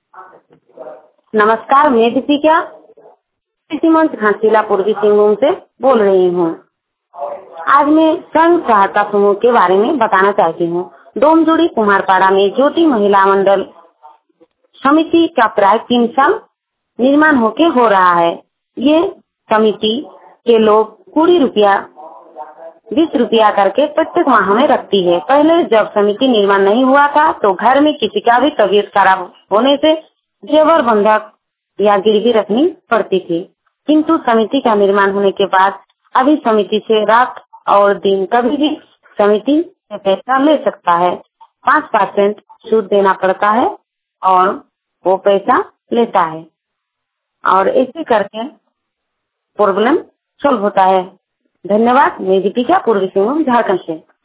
नमस्कार, मैं दीपिका कृषि मंच घाटशिला पूर्वी सिंहभूम से बोल रही हूँ। आज मैं स्वयं सहायता समूह के बारे में बताना चाहती हूँ। डोमजुड़ी कुमारपाड़ा में ज्योति महिला मंडल समिति का प्राय 3 साल निर्माण हो रहा है। ये समिति के लोग 20 रुपया 20 रुपया करके प्रत्येक माह में रखती है। पहले जब समिति निर्माण नहीं हुआ था तो घर में किसी का भी तबीयत खराब होने से जेवर बंधक या गिरवी रखनी पड़ती थी, किंतु समिति का निर्माण होने के बाद अभी समिति से रात और दिन कभी भी समिति से पैसा ले सकता है। 5% सूद देना पड़ता है और वो पैसा लेता है और ऐसे करके प्रॉब्लम सॉल्व होता है। धन्यवाद। मैं दीपिका, पूर्वी सिंहभूम, झारखंड से।